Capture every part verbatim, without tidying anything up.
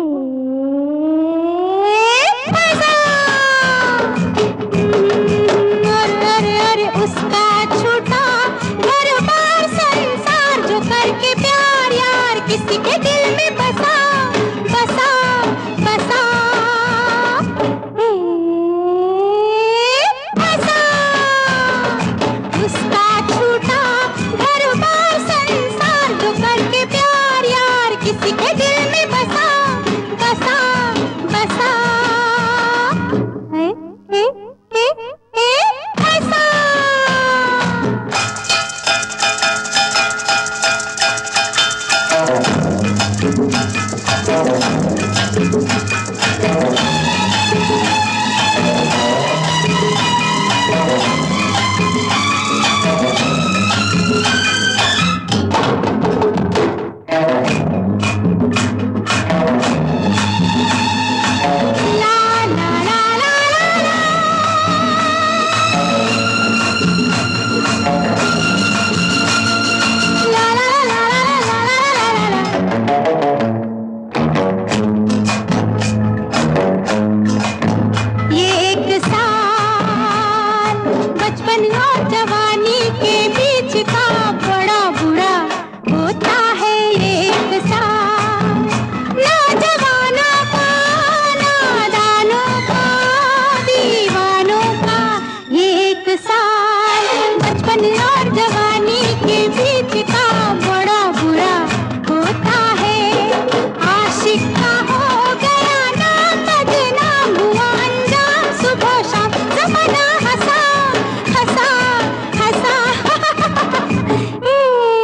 मजा। अरे अरे अरे उसका छूटा घर बार संसार, जो करके प्यार यार किसी के दिल में बसा बसा बसा। ए, मजा। उसका छूटा घर बार संसार, जो करके प्यार यार किसी के दिल में बसा बसा बसा। ए, ए, ए, ए, ऐसा। जवानी के बीच का बड़ा बुरा होता है एक साल। नौजवानों का, नादानों का, दीवानों का ये एक साल। बचपन और जवानी के बीच का बड़ा बुरा होता है। आशिक का हो गया नाम, बदनाम हुआ अंजाम। सुबह शाम ज़माना हंसा हंसा हंसा। ए,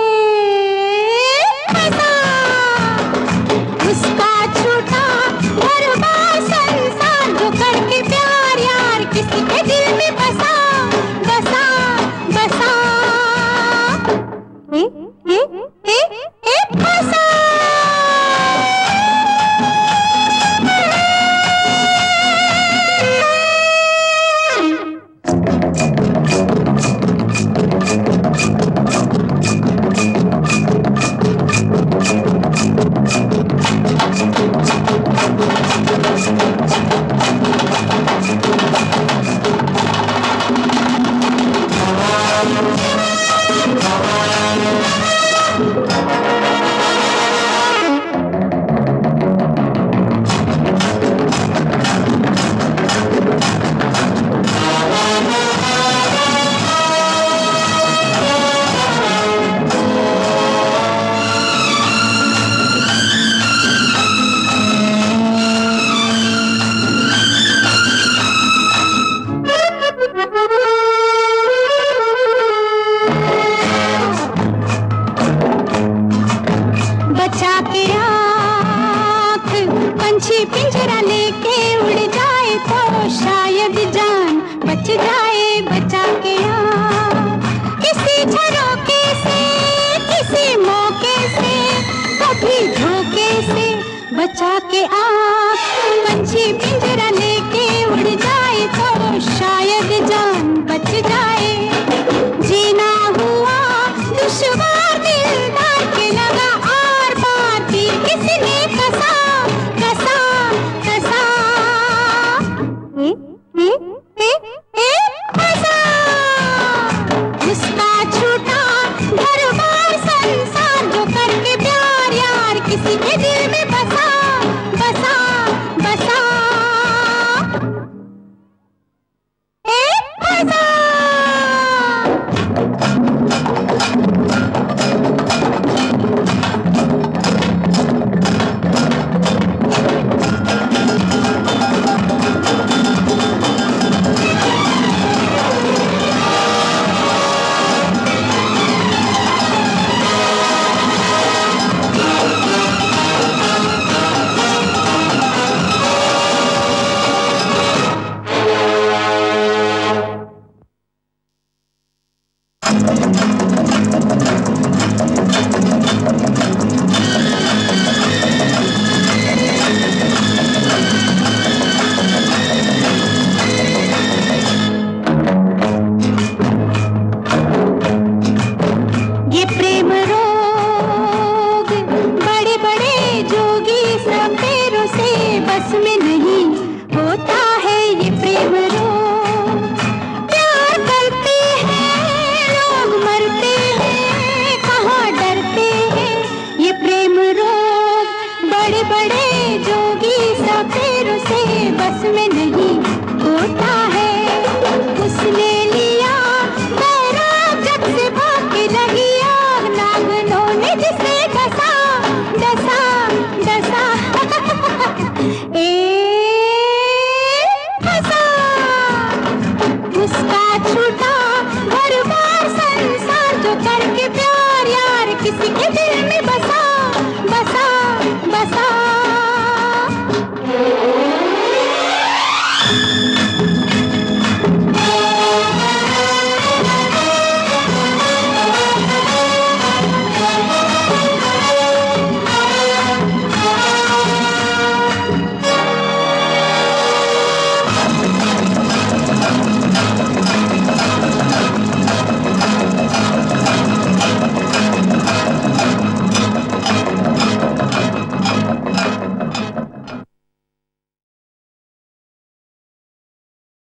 हंसा। उसका छूटा घर बार संसार, जो करके प्यार यार किसी के दिल में बसा बसा बसा। ए, ए, ए, ए, बसा। बचा के आँख पंछी पिंजरा लेके उड़ जाए तो शायद जान बच जाए। बचा के आँख किसी झरोके से, किसी मौके से, कभी धोखे से। बचा के आँख पंछी पिंजरा लेके उड़ जाए तो शायद जान बच जाए। जीना हुआ दुश्वार, दिलदार के लगा आर पार, तीर किसी ने कसा कसा कसा। ए, ए, ए, ए, कसा। उसका छूटा घर बार संसार, जो करके प्यार यार किसी के दिल में बसा बसा बसा। ए, कसा। बस में